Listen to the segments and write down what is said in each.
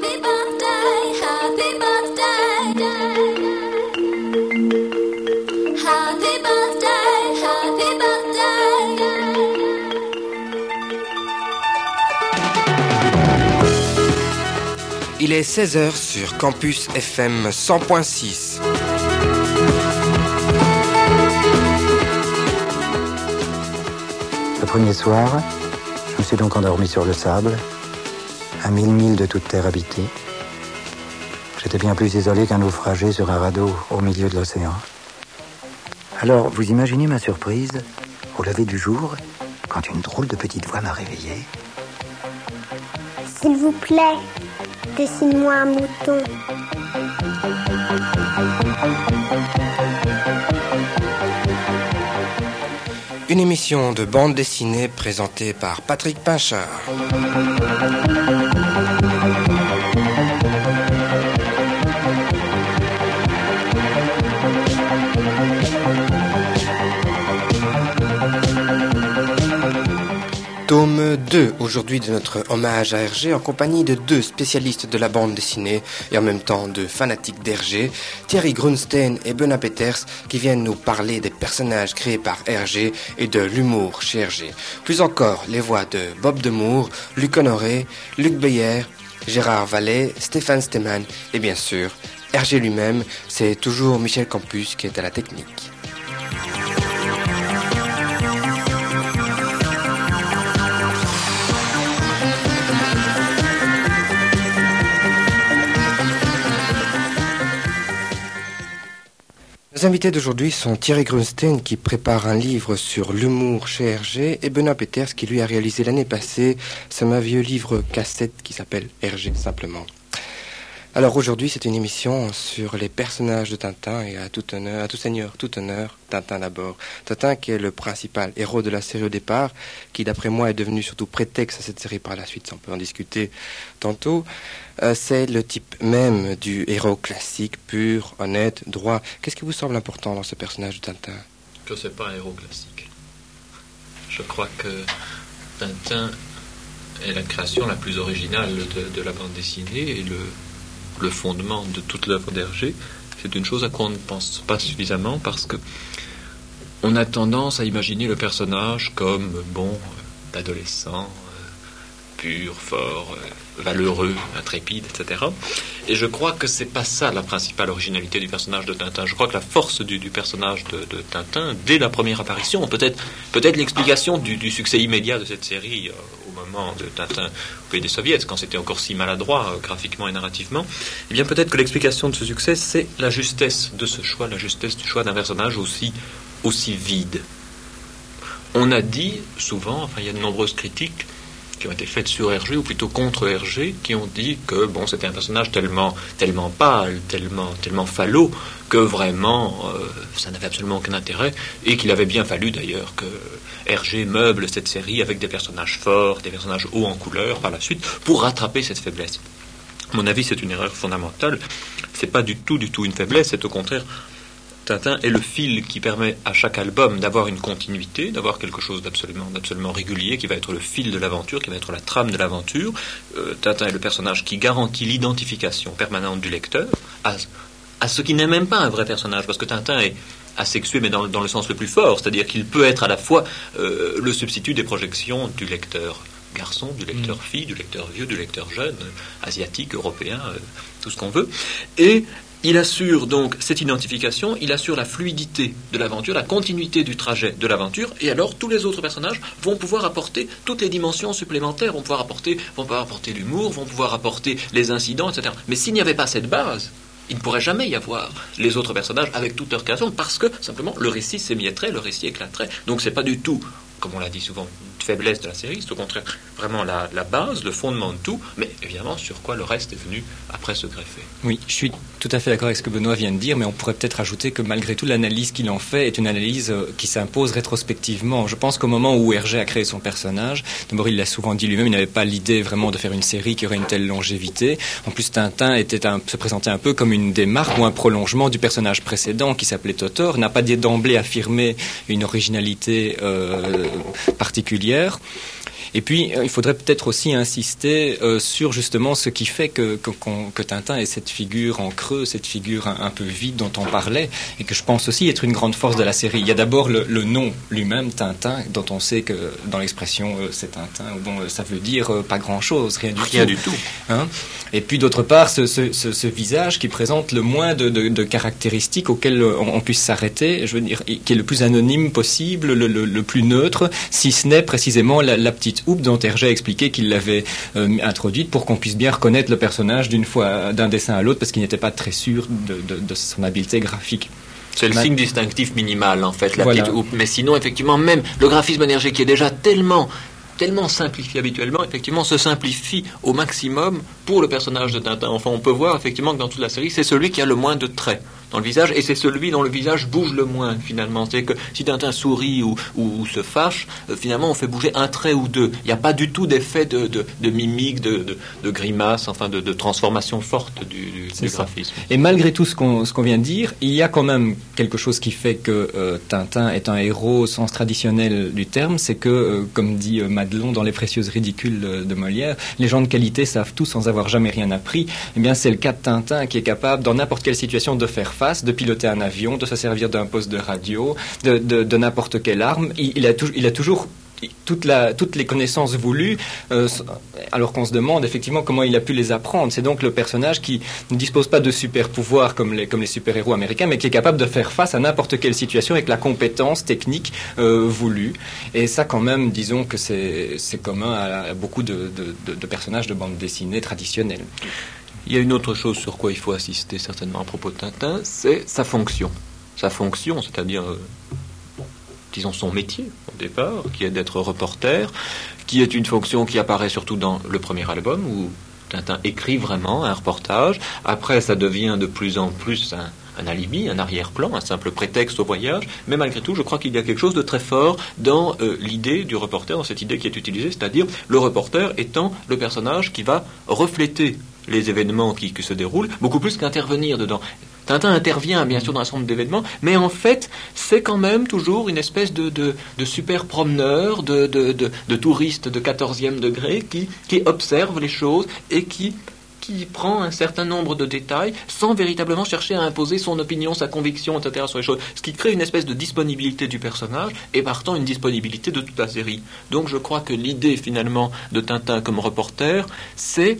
Il est 16h sur Campus FM 100.6. Le premier soir, je me suis donc endormi sur le sable, à 1000 milles de toute terre habitée. J'étais bien plus isolé qu'un naufragé sur un radeau au milieu de l'océan. Alors, vous imaginez ma surprise, au lever du jour, quand une drôle de petite voix m'a réveillé. S'il vous plaît, dessine-moi un mouton. Une émission de bande dessinée présentée par Patrick Pinchard. Tome 2, aujourd'hui de notre hommage à Hergé, en compagnie de deux spécialistes de la bande dessinée et en même temps de fanatiques d'Hergé, Thierry Grunstein et Benoît Peters, qui viennent nous parler des personnages créés par Hergé et de l'humour chez Hergé. Plus encore, les voix de Bob Demour, Luc Honoré, Luc Beyer, Gérard Vallet, Stéphane Stemann et bien sûr, Hergé lui-même, c'est toujours Michel Campus qui est à la technique. Les invités d'aujourd'hui sont Thierry Grunstein qui prépare un livre sur l'humour chez Hergé et Benoît Peters qui lui a réalisé l'année passée ce merveilleux livre cassette qui s'appelle Hergé simplement. Alors aujourd'hui c'est une émission sur les personnages de Tintin et à tout honneur, à tout seigneur, tout honneur, Tintin d'abord. Tintin qui est le principal héros de la série au départ, qui d'après moi est devenu surtout prétexte à cette série par la suite, on peut en discuter tantôt. C'est le type même du héros classique, pur, honnête, droit. Qu'est-ce qui vous semble important dans ce personnage de Tintin ? Que c'est pas un héros classique. Je crois que Tintin est la création la plus originale de la bande dessinée et le fondement de toute l'œuvre d'Hergé. C'est une chose à quoi on ne pense pas suffisamment parce que on a tendance à imaginer le personnage comme l'adolescent, pur, fort, valeureux, intrépide, etc. Et je crois que c'est pas ça la principale originalité du personnage de Tintin. Je crois que la force du personnage de Tintin, dès la première apparition, peut-être l'explication du succès immédiat de cette série au moment de Tintin au pays des Soviets, quand c'était encore si maladroit graphiquement et narrativement, eh bien peut-être que l'explication de ce succès, c'est la justesse de ce choix, la justesse du choix d'un personnage aussi vide. On a dit souvent, il y a de nombreuses critiques qui ont été faites sur Hergé, ou plutôt contre Hergé, qui ont dit que c'était un personnage tellement pâle, tellement falot, que vraiment ça n'avait absolument aucun intérêt, et qu'il avait bien fallu d'ailleurs que Hergé meuble cette série avec des personnages forts, des personnages hauts en couleur par la suite, pour rattraper cette faiblesse. À mon avis, c'est une erreur fondamentale. C'est pas du tout une faiblesse, c'est au contraire... Tintin est le fil qui permet à chaque album d'avoir une continuité, d'avoir quelque chose d'absolument régulier, qui va être le fil de l'aventure, qui va être la trame de l'aventure. Tintin est le personnage qui garantit l'identification permanente du lecteur à ce qui n'est même pas un vrai personnage, parce que Tintin est asexué, mais dans le sens le plus fort, c'est-à-dire qu'il peut être à la fois le substitut des projections du lecteur garçon, du lecteur fille, du lecteur vieux, du lecteur jeune, asiatique, européen, tout ce qu'on veut, et il assure donc cette identification, il assure la fluidité de l'aventure, la continuité du trajet de l'aventure, et alors tous les autres personnages vont pouvoir apporter toutes les dimensions supplémentaires, vont pouvoir apporter l'humour, vont pouvoir apporter les incidents, etc. Mais s'il n'y avait pas cette base, il ne pourrait jamais y avoir les autres personnages avec toute leur création, parce que simplement le récit s'émietterait, le récit éclaterait. Donc c'est pas du tout, comme on l'a dit souvent, une faiblesse de la série, c'est au contraire vraiment la base, le fondement de tout, mais évidemment sur quoi le reste est venu après se greffer. Oui, je suis tout à fait d'accord avec ce que Benoît vient de dire, mais on pourrait peut-être ajouter que malgré tout, l'analyse qu'il en fait est une analyse qui s'impose rétrospectivement. Je pense qu'au moment où Hergé a créé son personnage, d'abord il l'a souvent dit lui-même, il n'avait pas l'idée vraiment de faire une série qui aurait une telle longévité. En plus, Tintin se présentait un peu comme une démarque ou un prolongement du personnage précédent qui s'appelait Totor, n'a pas d'emblée affirmé une originalité particulière. Et puis, il faudrait peut-être aussi insister sur justement ce qui fait que Tintin est cette figure en creux, cette figure un peu vide dont on parlait, et que je pense aussi être une grande force de la série. Il y a d'abord le nom lui-même, Tintin, dont on sait que dans l'expression c'est Tintin, bon, ça veut dire pas grand-chose, rien du tout. Hein? Et puis d'autre part, ce visage qui présente le moins de caractéristiques auxquelles on puisse s'arrêter, je veux dire, qui est le plus anonyme possible, le plus neutre, si ce n'est précisément la petite houppe dont Hergé a expliqué qu'il l'avait introduite pour qu'on puisse bien reconnaître le personnage d'un dessin à l'autre, parce qu'il n'était pas très sûr de son habileté graphique. C'est le signe distinctif minimal, en fait, la petite houppe. Mais sinon, effectivement, même le graphisme d'Hergé, qui est déjà tellement simplifié habituellement, effectivement, se simplifie au maximum pour le personnage de Tintin. Enfin, on peut voir, effectivement, que dans toute la série, c'est celui qui a le moins de traits dans le visage, et c'est celui dont le visage bouge le moins, finalement. C'est que si Tintin sourit ou se fâche, finalement, on fait bouger un trait ou deux. Il n'y a pas du tout d'effet de mimique, de grimace, enfin, de transformation forte du graphisme. Et malgré tout ce qu'on vient de dire, il y a quand même quelque chose qui fait que Tintin est un héros au sens traditionnel du terme, c'est que, comme dit Madelon dans Les Précieuses Ridicules de Molière, les gens de qualité savent tout sans avoir jamais rien appris. Eh bien, c'est le cas de Tintin qui est capable, dans n'importe quelle situation, de faire face, de piloter un avion, de se servir d'un poste de radio, de n'importe quelle arme. Il a toujours toutes les connaissances voulues, alors qu'on se demande effectivement comment il a pu les apprendre. C'est donc le personnage qui ne dispose pas de super pouvoirs comme les super-héros américains, mais qui est capable de faire face à n'importe quelle situation avec la compétence technique voulue. Et ça, quand même, disons que c'est commun à beaucoup de personnages de bande dessinée traditionnels. Il y a une autre chose sur quoi il faut insister certainement à propos de Tintin, c'est sa fonction. Sa fonction, c'est-à-dire, disons, son métier au départ, qui est d'être reporter, qui est une fonction qui apparaît surtout dans le premier album, où Tintin écrit vraiment un reportage. Après, ça devient de plus en plus un alibi, un arrière-plan, un simple prétexte au voyage. Mais malgré tout, je crois qu'il y a quelque chose de très fort dans l'idée du reporter, dans cette idée qui est utilisée, c'est-à-dire le reporter étant le personnage qui va refléter les événements qui se déroulent, beaucoup plus qu'intervenir dedans. Tintin intervient bien sûr dans un certain nombre d'événements, mais en fait, c'est quand même toujours une espèce de super promeneur, de touriste de 14e degré qui observe les choses et qui prend un certain nombre de détails sans véritablement chercher à imposer son opinion, sa conviction, etc. sur les choses. Ce qui crée une espèce de disponibilité du personnage et partant une disponibilité de toute la série. Donc je crois que l'idée finalement de Tintin comme reporter, c'est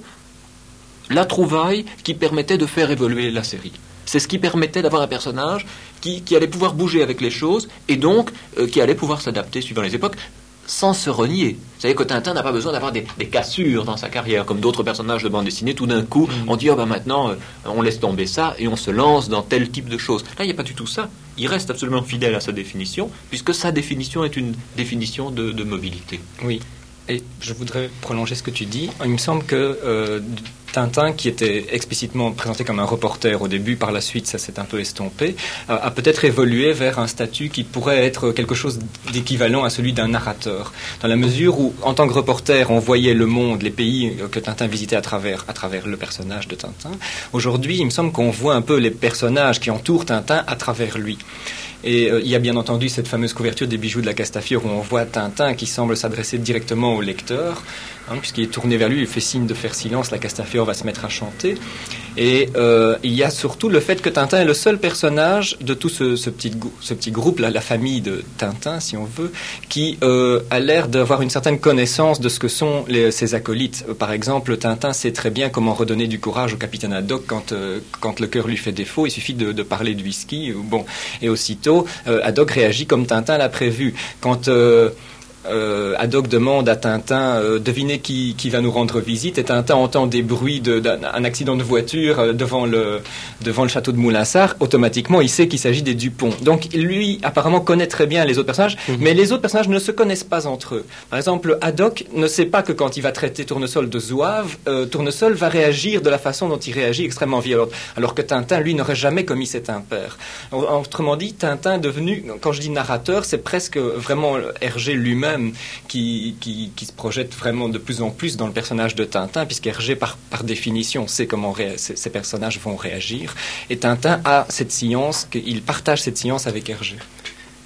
la trouvaille qui permettait de faire évoluer la série. C'est ce qui permettait d'avoir un personnage qui allait pouvoir bouger avec les choses et donc qui allait pouvoir s'adapter suivant les époques sans se renier. Vous savez que Tintin n'a pas besoin d'avoir des cassures dans sa carrière, comme d'autres personnages de bande dessinée. Tout d'un coup, on dit maintenant, on laisse tomber ça et on se lance dans tel type de choses. Là, il n'y a pas du tout ça. Il reste absolument fidèle à sa définition, puisque sa définition est une définition de mobilité. Oui. Et je voudrais prolonger ce que tu dis. Il me semble que Tintin, qui était explicitement présenté comme un reporter au début, par la suite ça s'est un peu estompé, a peut-être évolué vers un statut qui pourrait être quelque chose d'équivalent à celui d'un narrateur. Dans la mesure où, en tant que reporter, on voyait le monde, les pays que Tintin visitait à travers le personnage de Tintin. Aujourd'hui, il me semble qu'on voit un peu les personnages qui entourent Tintin à travers lui. Et il y a bien entendu cette fameuse couverture des bijoux de la Castafiore où on voit Tintin qui semble s'adresser directement au lecteur, puisqu'il est tourné vers lui, il fait signe de faire silence, la Castafiore va se mettre à chanter. Et il y a surtout le fait que Tintin est le seul personnage de tout ce petit groupe, la famille de Tintin, si on veut, qui a l'air d'avoir une certaine connaissance de ce que sont ses acolytes. Par exemple, Tintin sait très bien comment redonner du courage au capitaine Haddock quand le cœur lui fait défaut. Il suffit de parler de whisky. Et aussitôt, Haddock réagit comme Tintin l'a prévu. Quand Haddock demande à Tintin devinez qui va nous rendre visite, et Tintin entend des bruits d'un accident de voiture devant le château de Moulinsart. Automatiquement il sait qu'il s'agit des Dupont. Donc lui apparemment connaît très bien les autres personnages, mais les autres personnages ne se connaissent pas entre eux. Par exemple, Haddock ne sait pas que quand il va traiter Tournesol de zouave, Tournesol va réagir de la façon dont il réagit, extrêmement violente, alors que Tintin lui n'aurait jamais commis cet impair. Autrement dit, Tintin est devenu, quand je dis narrateur, c'est presque vraiment Hergé lui-même qui se projette vraiment de plus en plus dans le personnage de Tintin, puisqu'Hergé par définition sait comment ces personnages vont réagir, et Tintin a cette science, il partage cette science avec Hergé.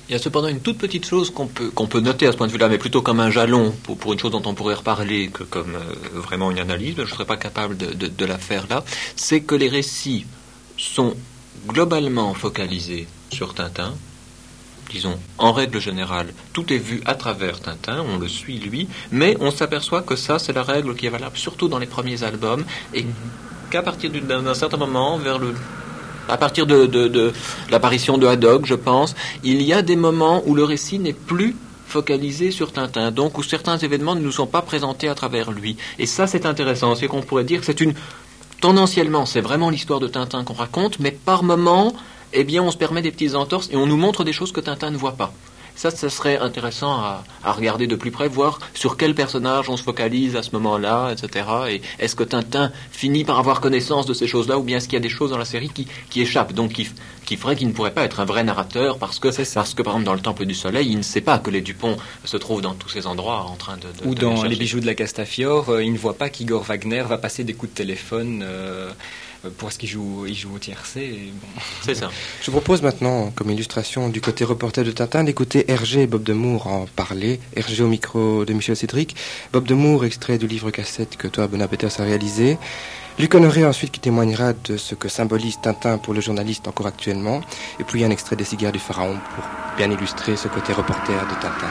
Il y a cependant une toute petite chose qu'on peut noter à ce point de vue-là, mais plutôt comme un jalon pour une chose dont on pourrait reparler que comme vraiment une analyse, je ne serais pas capable de la faire là, c'est que les récits sont globalement focalisés sur Tintin. Disons, en règle générale, tout est vu à travers Tintin, on le suit lui, mais on s'aperçoit que ça, c'est la règle qui est valable surtout dans les premiers albums, et qu'à partir d'un certain moment, à partir de l'apparition de Haddock, je pense, il y a des moments où le récit n'est plus focalisé sur Tintin, donc où certains événements ne nous sont pas présentés à travers lui. Et ça, c'est intéressant, c'est qu'on pourrait dire que tendanciellement, c'est vraiment l'histoire de Tintin qu'on raconte, mais par moments, eh bien, on se permet des petites entorses et on nous montre des choses que Tintin ne voit pas. Ça serait intéressant à regarder de plus près, voir sur quel personnage on se focalise à ce moment-là, etc. Et est-ce que Tintin finit par avoir connaissance de ces choses-là, ou bien est-ce qu'il y a des choses dans la série qui échappent, donc qui ferait qu'il ne pourrait pas être un vrai narrateur, parce que par exemple, dans le Temple du Soleil, il ne sait pas que les Dupont se trouvent dans tous ces endroits en train de ou dans les bijoux de la Castafiore, il ne voit pas qu'Igor Wagner va passer des coups de téléphone parce qu'il joue au tiercé. Bon. C'est ça. Je vous propose maintenant, comme illustration du côté reporter de Tintin, d'écouter Hergé et Bob de Moor en parler. Hergé au micro de Michel Cédric, Bob de Moor, extrait du livre cassette que toi, Benoît Peters, a réalisé. Luc Honoré ensuite qui témoignera de ce que symbolise Tintin pour le journaliste encore actuellement. Et puis un extrait des Cigares du Pharaon pour bien illustrer ce côté reporter de Tintin.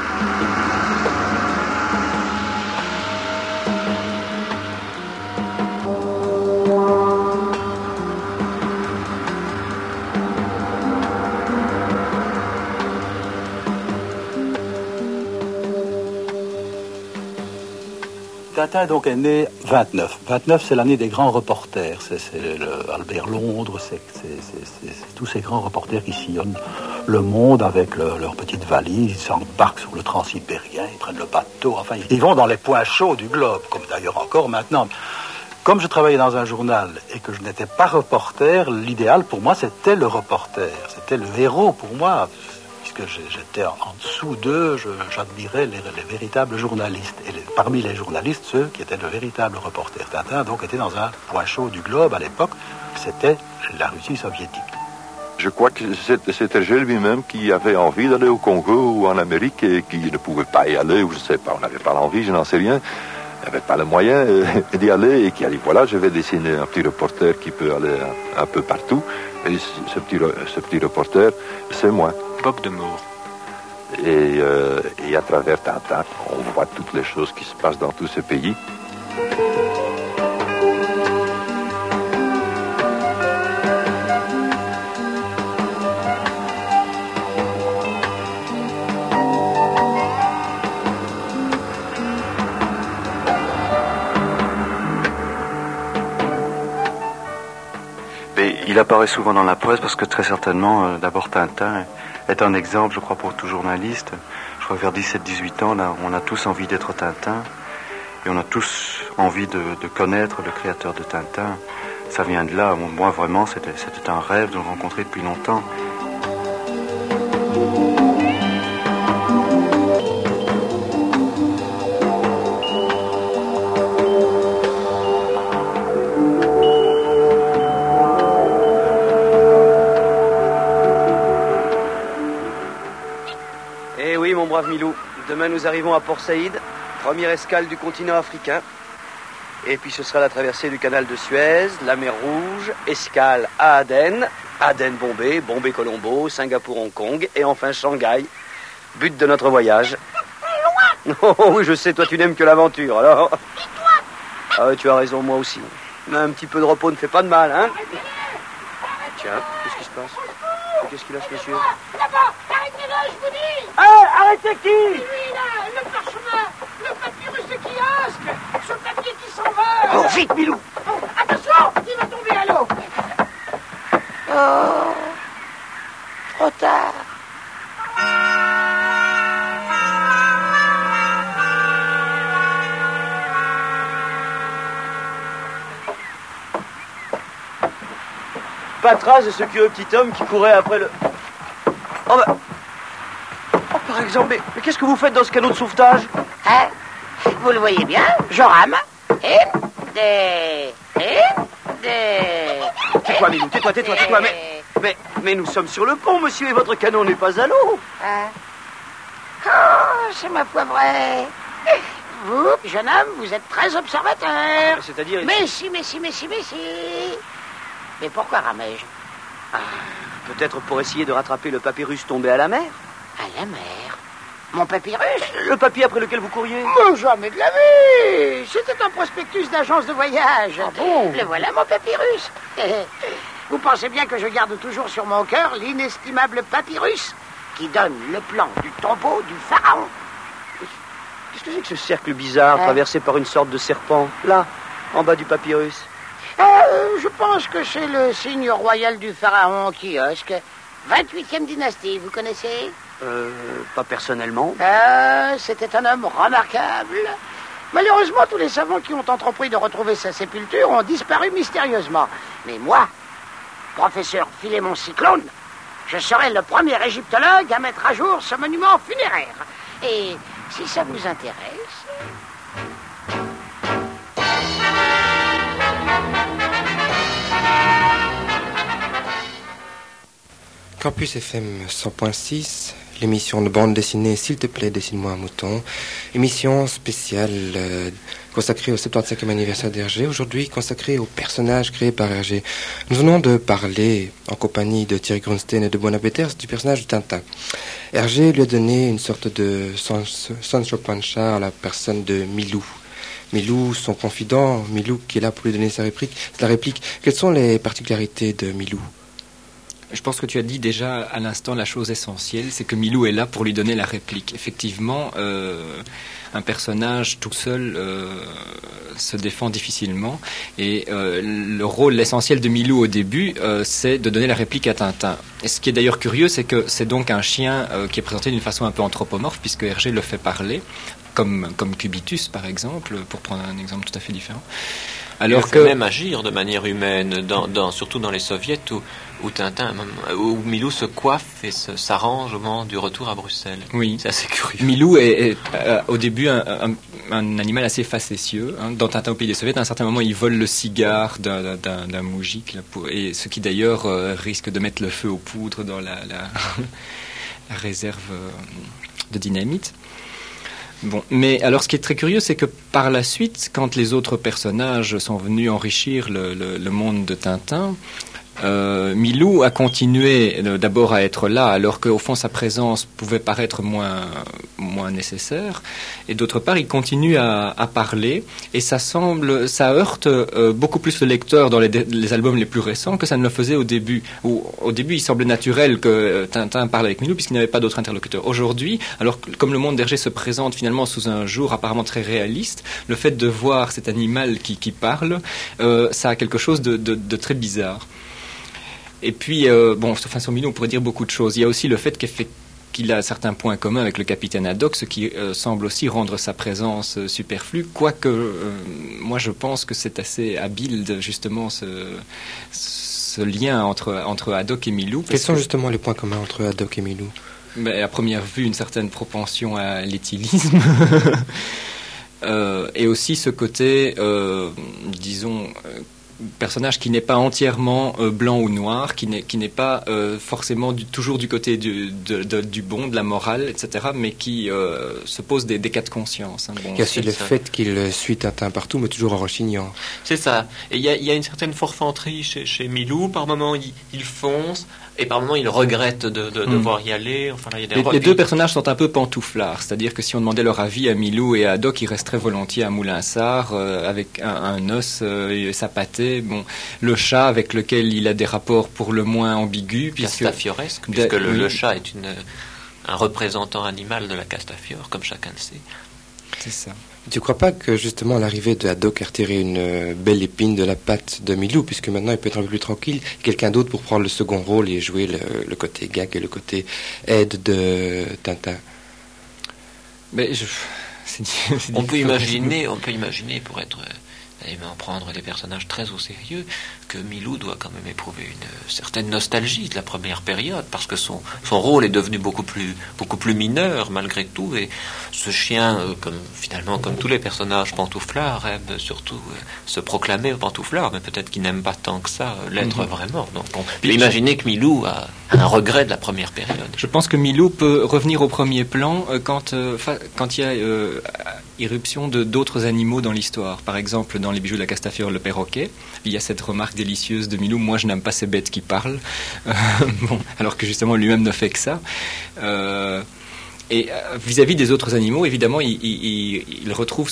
Tintin donc est né 29. 29, c'est l'année des grands reporters. C'est Albert Londres, c'est tous ces grands reporters qui sillonnent le monde avec leurs petites valises. Ils s'embarquent sur le transsibérien, ils prennent le bateau. Enfin, ils vont dans les points chauds du globe, comme d'ailleurs encore maintenant. Comme je travaillais dans un journal et que je n'étais pas reporter, l'idéal pour moi, c'était le reporter. C'était le héros pour moi. Puisque j'étais en dessous d'eux, j'admirais les véritables journalistes. Et parmi les journalistes, ceux qui étaient de véritables reporters. Tintin, donc, était dans un point chaud du globe à l'époque, c'était la Russie soviétique. Je crois que c'est Hergé lui-même qui avait envie d'aller au Congo ou en Amérique et qui ne pouvait pas y aller, ou je ne sais pas, on n'avait pas l'envie, je n'en sais rien. Il n'avait pas le moyen d'y aller et qui a dit, voilà, je vais dessiner un petit reporter qui peut aller un peu partout. Et ce petit reporter, c'est moi. Bob de Moor. Et à travers Tintin, on voit toutes les choses qui se passent dans tous ces pays. Mais il apparaît souvent dans la presse parce que très certainement, d'abord Tintin est un exemple, je crois, pour tout journaliste. Je crois que vers 17-18 ans, là, on a tous envie d'être Tintin et on a tous envie de connaître le créateur de Tintin. Ça vient de là. Moi, vraiment, c'était un rêve de le rencontrer depuis longtemps. Brave Milou, demain nous arrivons à Port Saïd, première escale du continent africain. Et puis ce sera la traversée du canal de Suez, la mer Rouge, escale à Aden, Aden-Bombay, Bombay-Colombo, Singapour-Hong Kong et enfin Shanghai. But de notre voyage. Oh oui, je sais, toi tu n'aimes que l'aventure, alors. Ah oui, tu as raison, moi aussi. Mais un petit peu de repos ne fait pas de mal, hein. Tiens, qu'est-ce qui se passe? Qu'est-ce qu'il a, ce monsieur? Là-bas, arrêtez-le, je vous dis! Arrêtez qui? Lui, là, le parchemin, le papyrus de kiosque, ce papier qui s'en va! Oh, vite, Milou! Oh, attention, il va tomber à l'eau! Oh, trop tard. Pas trace de ce curieux petit homme qui courait après le... Oh, bah... Oh, par exemple, mais qu'est-ce que vous faites dans ce canot de sauvetage? Hein? Vous le voyez bien, je rame. Tais-toi, Milou, tais-toi, mais Mais nous sommes sur le pont, monsieur, et votre canon n'est pas à l'eau. Ah. Oh, c'est ma foi vrai. Vous, jeune homme, vous êtes très observateur. C'est-à-dire... Mais si. Mais pourquoi ramais-je? Peut-être pour essayer de rattraper le papyrus tombé à la mer. À la mer? Mon papyrus? Le papier après lequel vous couriez? Mais jamais de la vie. C'était un prospectus d'agence de voyage. Ah bon? Le voilà, mon papyrus. Vous pensez bien que je garde toujours sur mon cœur l'inestimable papyrus qui donne le plan du tombeau du pharaon. Qu'est-ce que c'est que ce cercle bizarre traversé par une sorte de serpent, là, en bas du papyrus? Je pense que c'est le signe royal du pharaon Kiosque, 28e dynastie, vous connaissez? Pas personnellement. C'était un homme remarquable. Malheureusement, tous les savants qui ont entrepris de retrouver sa sépulture ont disparu mystérieusement. Mais moi, professeur Philémon Cyclone, je serai le premier égyptologue à mettre à jour ce monument funéraire. Et si ça vous intéresse... Campus FM 100.6, l'émission de bande dessinée S'il te plaît, dessine-moi un mouton. Émission spéciale consacrée au 75e anniversaire d'Hergé, aujourd'hui consacrée aux personnages créés par Hergé. Nous venons de parler, en compagnie de Thierry Grunstein et de Benoît Peters, du personnage de Tintin. Hergé lui a donné une sorte de Sancho Panza à la personne de Milou. Milou, son confident, Milou qui est là pour lui donner sa réplique. Quelles sont les particularités de Milou ? Je pense que tu as dit déjà à l'instant la chose essentielle, c'est que Milou est là pour lui donner la réplique. Effectivement, un personnage tout seul se défend difficilement. Et le rôle essentiel de Milou au début, c'est de donner la réplique à Tintin. Et ce qui est d'ailleurs curieux, c'est que c'est donc un chien qui est présenté d'une façon un peu anthropomorphe, puisque Hergé le fait parler, comme Cubitus par exemple, pour prendre un exemple tout à fait différent. Alors que même agir de manière humaine, surtout dans les soviets où Milou se coiffe et s'arrange au moment du retour à Bruxelles. Oui, c'est assez curieux. Milou est au début un animal assez facétieux. Dans Tintin au pays des soviets, à un certain moment, il vole le cigare d'un moujik, et ce qui d'ailleurs risque de mettre le feu aux poudres dans la réserve de dynamite. Bon, mais alors ce qui est très curieux, c'est que par la suite, quand les autres personnages sont venus enrichir le monde de Tintin, Milou a continué d'abord à être là, alors qu'au fond sa présence pouvait paraître moins nécessaire, et d'autre part il continue à parler, et ça heurte beaucoup plus le lecteur dans les albums les plus récents que ça ne le faisait au début. Au début il semblait naturel que Tintin parle avec Milou puisqu'il n'avait pas d'autre interlocuteur. Aujourd'hui, alors comme le monde d'Hergé se présente finalement sous un jour apparemment très réaliste, le fait de voir cet animal qui parle, ça a quelque chose de très bizarre. Et puis, sur Milou, on pourrait dire beaucoup de choses. Il y a aussi le fait qu'il a certains points communs avec le capitaine Haddock, ce qui semble aussi rendre sa présence superflue, quoique moi je pense que c'est assez habile, justement, ce lien entre Haddock et Milou. Quels sont justement les points communs entre Haddock et Milou ? À première vue, une certaine propension à l'éthylisme. Et aussi ce côté, disons... personnage qui n'est pas entièrement blanc ou noir, qui n'est pas forcément toujours du côté du bon, de la morale, etc., mais qui se pose des cas de conscience. Il y a aussi le fait qu'il suit Tintin partout, mais toujours en rechignant. C'est ça. Et il y a une certaine forfanterie chez Milou. Par moments, il fonce, et par moments, il regrette de devoir y aller. Enfin, là, il y a les deux personnages sont un peu pantouflards, c'est-à-dire que si on demandait leur avis à Milou et à Haddock, ils resteraient volontiers à Moulinsart, avec un os et sa pâtée. Bon, le chat avec lequel il a des rapports pour le moins ambigus. Castafioresque, puisque le chat est un représentant animal de la Castafiore, comme chacun le sait. C'est ça. Tu ne crois pas que justement l'arrivée de Haddock a retiré une belle épine de la patte de Milou, puisque maintenant il peut être un peu plus tranquille, quelqu'un d'autre pour prendre le second rôle et jouer le côté gag et le côté aide de Tintin? On peut imaginer, pour être en prendre des personnages très au sérieux, que Milou doit quand même éprouver une certaine nostalgie de la première période, parce que son rôle est devenu beaucoup plus mineur malgré tout, et ce chien, comme tous les personnages pantouflards, aime surtout se proclamer pantouflard, mais peut-être qu'il n'aime pas tant que ça l'être vraiment. Donc on peut imaginer que Milou a un regret de la première période. Je pense que Milou peut revenir au premier plan quand il y a irruption d'autres animaux dans l'histoire. Par exemple, dans Les bijoux de la Castafiore, le perroquet, il y a cette remarque délicieuse de Milou: moi je n'aime pas ces bêtes qui parlent, alors que justement lui-même ne fait que ça. Et vis-à-vis des autres animaux, évidemment, il retrouve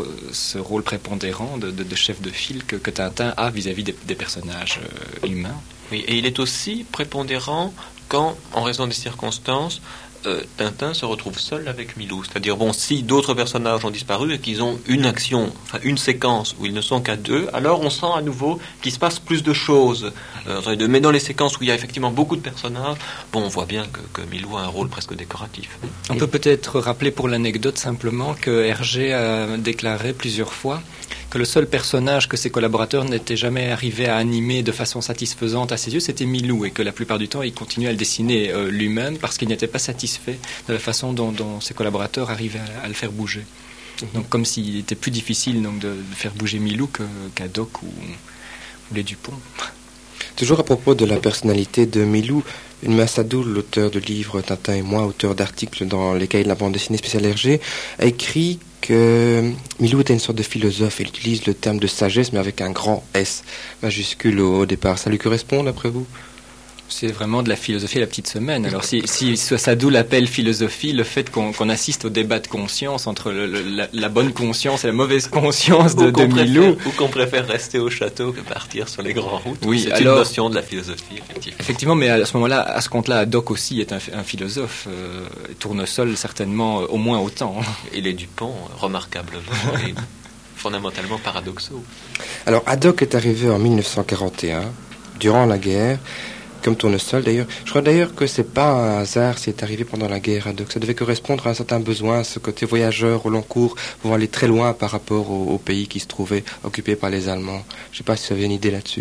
ce rôle prépondérant de chef de file que Tintin a vis-à-vis des personnages humains. Oui, et il est aussi prépondérant quand, en raison des circonstances, Tintin se retrouve seul avec Milou. C'est-à-dire, si d'autres personnages ont disparu et qu'ils ont une action, une séquence où ils ne sont qu'à deux, alors on sent à nouveau qu'il se passe plus de choses. Mais dans les séquences où il y a effectivement beaucoup de personnages, on voit bien que Milou a un rôle presque décoratif. On peut peut-être rappeler pour l'anecdote simplement que Hergé a déclaré plusieurs fois que le seul personnage que ses collaborateurs n'étaient jamais arrivés à animer de façon satisfaisante à ses yeux, c'était Milou, et que la plupart du temps, il continuait à le dessiner lui-même parce qu'il n'était pas satisfait de la façon dont ses collaborateurs arrivaient à le faire bouger. Donc comme s'il était plus difficile de faire bouger Milou qu'Haddock ou les Dupont. Toujours à propos de la personnalité de Milou, Massadoul, l'auteur de livres Tintin et moi, auteur d'articles dans les cahiers de la bande dessinée spéciale Hergé, a écrit que Milou était une sorte de philosophe. Il utilise le terme de sagesse, mais avec un grand S majuscule au départ. Ça lui correspond, d'après vous ? C'est vraiment de la philosophie à la petite semaine. Alors si Sadou l'appelle philosophie, le fait qu'on assiste au débat de conscience entre la bonne conscience et la mauvaise conscience de Milou... Ou qu'on préfère rester au château que partir sur les grandes routes. Oui, c'est une notion de la philosophie, effectivement, mais à ce moment-là, à ce compte-là, Haddock aussi est un philosophe. Tournesol, certainement, au moins autant. Et les Dupont, remarquablement, et fondamentalement paradoxaux. Alors, Haddock est arrivé en 1941, durant la guerre, comme Tournesol d'ailleurs. Je crois d'ailleurs que c'est pas un hasard s'il est arrivé pendant la guerre, Haddock. Ça devait correspondre à un certain besoin, ce côté voyageur au long cours, pouvant aller très loin par rapport au pays qui se trouvait occupé par les Allemands. Je sais pas si vous avez une idée là-dessus.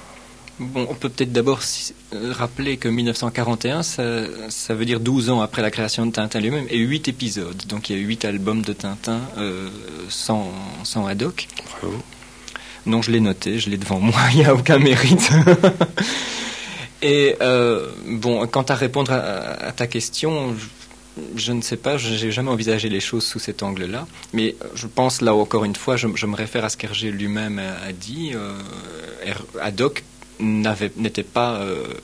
Bon, on peut peut-être d'abord rappeler que 1941, ça veut dire 12 ans après la création de Tintin lui-même, et 8 épisodes. Donc il y a 8 albums de Tintin sans Haddock. Bravo. Non, je l'ai noté, je l'ai devant moi, il n'y a aucun mérite. Et quant à répondre à ta question, je ne sais pas, je n'ai jamais envisagé les choses sous cet angle-là, mais je pense, là encore une fois, je me réfère à ce qu'Hergé lui-même a dit. Haddock n'était pas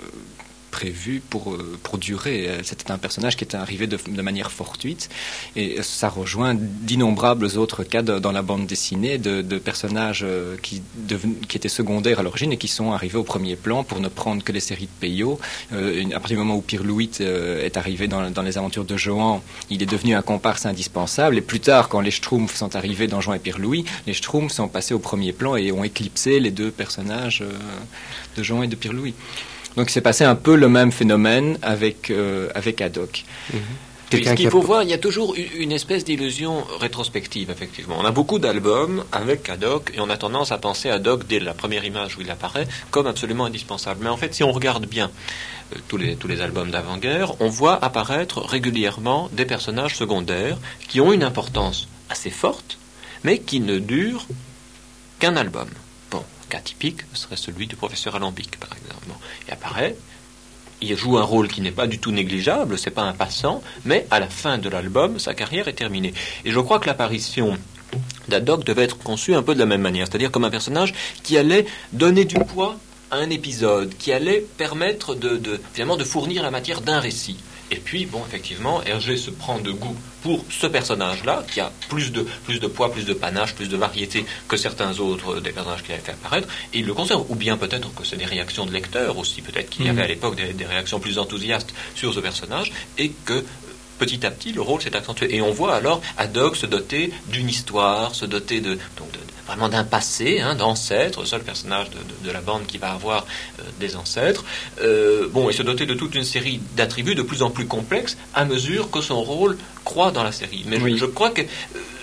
prévu pour durer. C'était un personnage qui était arrivé de manière fortuite, et ça rejoint d'innombrables autres cas dans la bande dessinée de personnages qui étaient secondaires à l'origine et qui sont arrivés au premier plan pour ne prendre que les séries de Peyo. À partir du moment où Pirlouit est arrivé dans les aventures de Johan, il est devenu un comparse indispensable, et plus tard, quand les Schtroumpfs sont arrivés dans Johan et Pirlouit, les Schtroumpfs sont passés au premier plan et ont éclipsé les deux personnages de Johan et de Pirlouit. Donc c'est passé un peu le même phénomène avec Haddock. Mm-hmm. Oui, ce qu'il faut voir, il y a toujours une espèce d'illusion rétrospective, effectivement. On a beaucoup d'albums avec Haddock, et on a tendance à penser à Haddock, dès la première image où il apparaît, comme absolument indispensable. Mais en fait, si on regarde bien tous les albums d'avant-guerre, on voit apparaître régulièrement des personnages secondaires qui ont une importance assez forte, mais qui ne durent qu'un album. Cas typique serait celui du professeur Alambic, par exemple. Il apparaît, il joue un rôle qui n'est pas du tout négligeable, c'est pas un passant, mais à la fin de l'album, sa carrière est terminée. Et je crois que l'apparition d'Haddock devait être conçue un peu de la même manière, c'est-à-dire comme un personnage qui allait donner du poids à un épisode, qui allait permettre finalement de fournir la matière d'un récit. Et puis, effectivement, Hergé se prend de goût pour ce personnage-là, qui a plus de poids, plus de panache, plus de variété que certains autres des personnages qu'il avait fait apparaître, et il le conserve. Ou bien peut-être que c'est des réactions de lecteurs aussi, peut-être qu'il y avait à l'époque des réactions plus enthousiastes sur ce personnage, et que petit à petit, le rôle s'est accentué. Et on voit alors Haddock se doter d'une histoire, se doter vraiment d'un passé, d'ancêtres, le seul personnage de la bande qui va avoir des ancêtres, et se doter de toute une série d'attributs de plus en plus complexes à mesure que son rôle croît dans la série. Mais oui. je crois que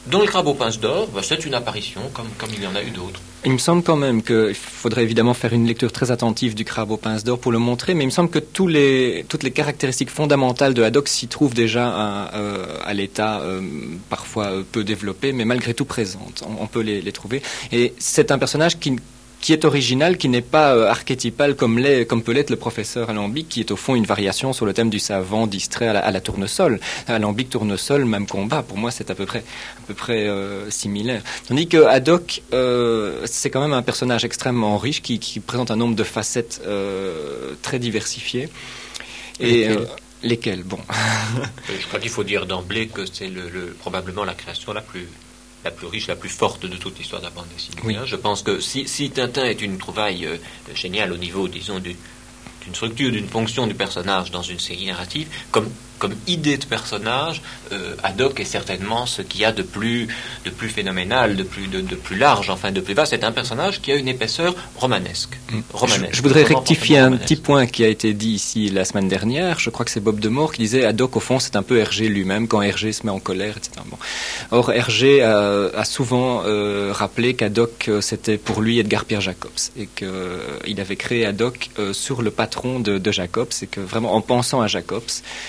Dans le Crabe aux pinces d'or, c'est une apparition comme il y en a eu d'autres. Il me semble quand même qu'il faudrait évidemment faire une lecture très attentive du Crabe aux pinces d'or pour le montrer, mais il me semble que toutes les caractéristiques fondamentales de Haddock s'y trouvent déjà à l'état parfois peu développé, mais malgré tout présentes. On peut les trouver. Et c'est un personnage qui est original, qui n'est pas archétypal comme peut l'être le professeur Alambic, qui est au fond une variation sur le thème du savant distrait à la tournesol. Alambic, tournesol, même combat. Pour moi, c'est à peu près similaire. Tandis que Haddock, c'est quand même un personnage extrêmement riche qui présente un nombre de facettes très diversifiées. Et lesquelles bon. Je crois qu'il faut dire d'emblée que c'est probablement la création la plus riche, la plus forte de toute l'histoire de la bande dessinée. Oui. Je pense que si Tintin est une trouvaille géniale au niveau, disons, d'une structure, d'une fonction du personnage dans une série narrative, comme idée de personnage, Haddock est certainement ce qu'il y a de plus phénoménal, de plus large, enfin de plus vaste. C'est un personnage qui a une épaisseur romanesque. Je voudrais rectifier un petit point qui a été dit ici la semaine dernière. Je crois que c'est Bob Demore qui disait Haddock, au fond, c'est un peu Hergé lui-même, quand Hergé se met en colère, etc. Bon. Or, Hergé a souvent rappelé qu'Haddock, c'était pour lui Edgar Pierre Jacobs, et qu'il avait créé Haddock sur le patron de Jacobs, et que vraiment, en pensant à Jacobs,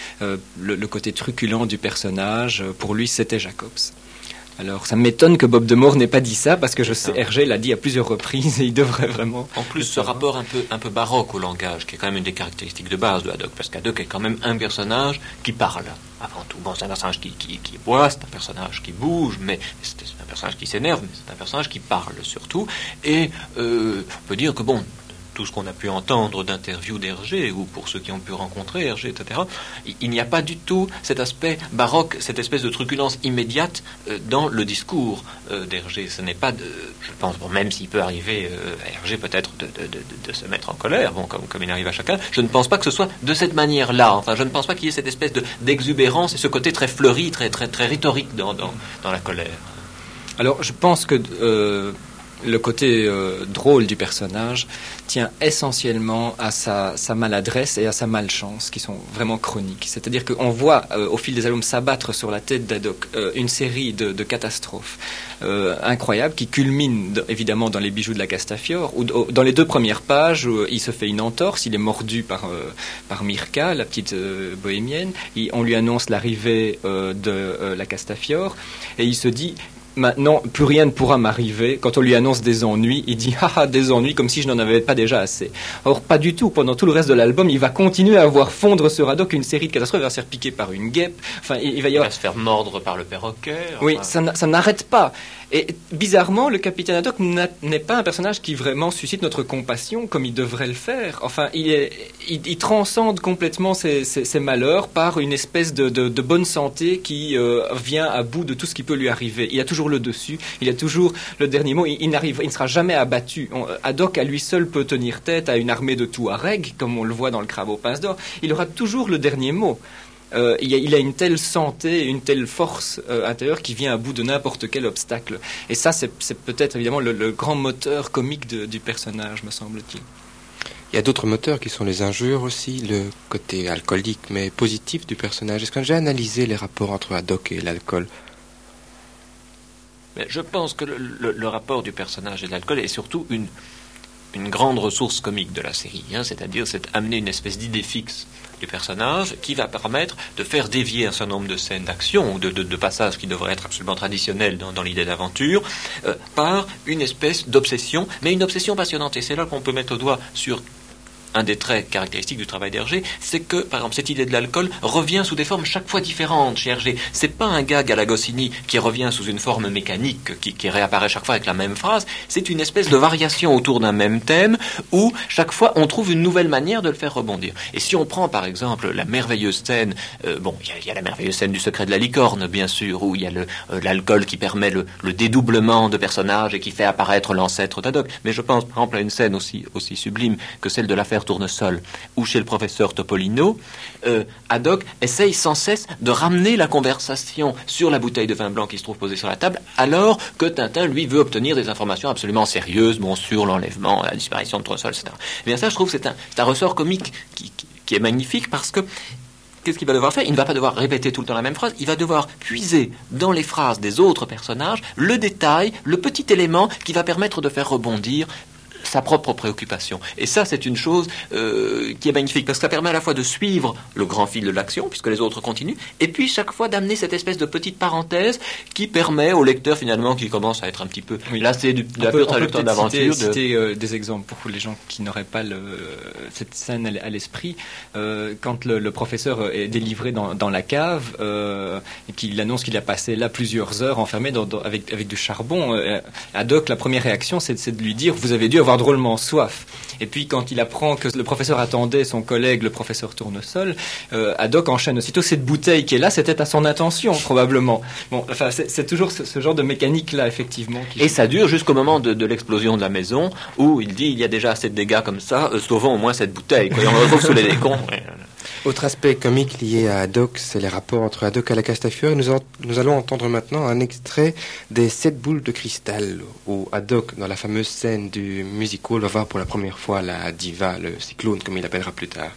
le côté truculent du personnage, pour lui, c'était Jacobs. Alors, ça m'étonne que Bob Demore n'ait pas dit ça, parce que je sais, Hergé l'a dit à plusieurs reprises, et il devrait vraiment... En plus, ce rapport un peu baroque au langage, qui est quand même une des caractéristiques de base de Haddock, parce qu'Haddock est quand même un personnage qui parle, avant tout. Bon, c'est un personnage qui boit, c'est un personnage qui bouge, mais c'est un personnage qui s'énerve, mais c'est un personnage qui parle, surtout. Et on peut dire que, bon, tout ce qu'on a pu entendre d'interviews d'Hergé, ou pour ceux qui ont pu rencontrer Hergé, etc., il n'y a pas du tout cet aspect baroque, cette espèce de truculence immédiate dans le discours d'Hergé. Ce n'est pas, je pense, bon, même s'il peut arriver à Hergé peut-être de se mettre en colère, bon, comme il arrive à chacun, je ne pense pas que ce soit de cette manière-là. Enfin, je ne pense pas qu'il y ait cette espèce d'exubérance et ce côté très fleuri, très rhétorique dans la colère. Alors, je pense que le côté drôle du personnage tient essentiellement à sa maladresse et à sa malchance, qui sont vraiment chroniques. C'est-à-dire qu'on voit au fil des albums s'abattre sur la tête d'Haddock une série de catastrophes incroyables qui culminent évidemment dans les bijoux de la Castafiore, où dans les 2 premières pages où il se fait une entorse, il est mordu par Mirka, la petite bohémienne, on lui annonce l'arrivée de la Castafiore, et il se dit: maintenant, plus rien ne pourra m'arriver. Quand on lui annonce des ennuis, il dit « Ah, des ennuis, comme si je n'en avais pas déjà assez ». Or, pas du tout. Pendant tout le reste de l'album, il va continuer à voir fondre sur Haddock une série de catastrophes. Il va se faire piquer par une guêpe. Enfin, il va se faire mordre par le perroquet. Enfin... Oui, ça n'arrête pas. Et bizarrement, le capitaine Haddock n'est pas un personnage qui vraiment suscite notre compassion comme il devrait le faire. Enfin, il transcende complètement ses malheurs par une espèce de bonne santé qui vient à bout de tout ce qui peut lui arriver. Il a toujours le dessus, il a toujours le dernier mot, il ne sera jamais abattu. Haddock à lui seul peut tenir tête à une armée de Touaregs, comme on le voit dans le Crabe aux pinces d'or. Il aura toujours le dernier mot. Il a une telle santé, une telle force intérieure qui vient à bout de n'importe quel obstacle. Et ça, c'est peut-être évidemment le grand moteur comique du personnage, me semble-t-il. Il y a d'autres moteurs qui sont les injures aussi, le côté alcoolique mais positif du personnage. Est-ce que j'ai analysé les rapports entre Haddock et l'alcool ? Mais je pense que le rapport du personnage et de l'alcool est surtout une grande ressource comique de la série, c'est-à-dire c'est amener une espèce d'idée fixe du personnage qui va permettre de faire dévier un certain nombre de scènes d'action ou de passages qui devraient être absolument traditionnels dans l'idée d'aventure par une espèce d'obsession, mais une obsession passionnante. Et c'est là qu'on peut mettre au doigt sur un des traits caractéristiques du travail d'Hergé, c'est que, par exemple, cette idée de l'alcool revient sous des formes chaque fois différentes chez Hergé. C'est pas un gag à la Goscinny qui revient sous une forme mécanique qui réapparaît chaque fois avec la même phrase. C'est une espèce de variation autour d'un même thème où, chaque fois, on trouve une nouvelle manière de le faire rebondir. Et si on prend, par exemple, la merveilleuse scène, il y a la merveilleuse scène du secret de la licorne, bien sûr, où il y a l'alcool qui permet le dédoublement de personnages et qui fait apparaître l'ancêtre d'Haddock. Mais je pense, par exemple, à une scène aussi sublime que celle de l'affaire Tournesol, où chez le professeur Topolino, Haddock essaye sans cesse de ramener la conversation sur la bouteille de vin blanc qui se trouve posée sur la table, alors que Tintin, lui, veut obtenir des informations absolument sérieuses, sur l'enlèvement, la disparition de Tournesol, etc. Et bien ça, je trouve, c'est un ressort comique qui est magnifique parce que qu'est-ce qu'il va devoir faire? Il ne va pas devoir répéter tout le temps la même phrase, il va devoir puiser dans les phrases des autres personnages le détail, le petit élément qui va permettre de faire rebondir sa propre préoccupation. Et ça, c'est une chose qui est magnifique, parce que ça permet à la fois de suivre le grand fil de l'action, puisque les autres continuent, et puis chaque fois d'amener cette espèce de petite parenthèse qui permet au lecteur, finalement, qui commence à être un petit peu lassé de la pure trajectoire d'aventure. Citer des exemples pour les gens qui n'auraient pas cette scène à l'esprit. Quand le professeur est délivré dans la cave, et qu'il annonce qu'il a passé là plusieurs heures enfermé avec du charbon, Haddock, la première réaction, c'est de lui dire « Vous avez dû avoir drôlement soif ». Et puis quand il apprend que le professeur attendait son collègue, le professeur Tournesol, Haddock enchaîne aussitôt cette bouteille qui est là, c'était à son intention probablement. Bon, enfin c'est toujours ce genre de mécanique là effectivement. Et ça dure jusqu'au moment de l'explosion de la maison où il dit il y a déjà assez de dégâts comme ça, sauvons au moins cette bouteille. Quoi. Et on le retrouve sous les décombres. Autre aspect comique lié à Haddock, c'est les rapports entre Haddock et la Castafiore. Nous allons entendre maintenant un extrait des 7 boules de cristal, où Haddock, dans la fameuse scène du musical, va voir pour la première fois la diva, le cyclone, comme il l'appellera plus tard.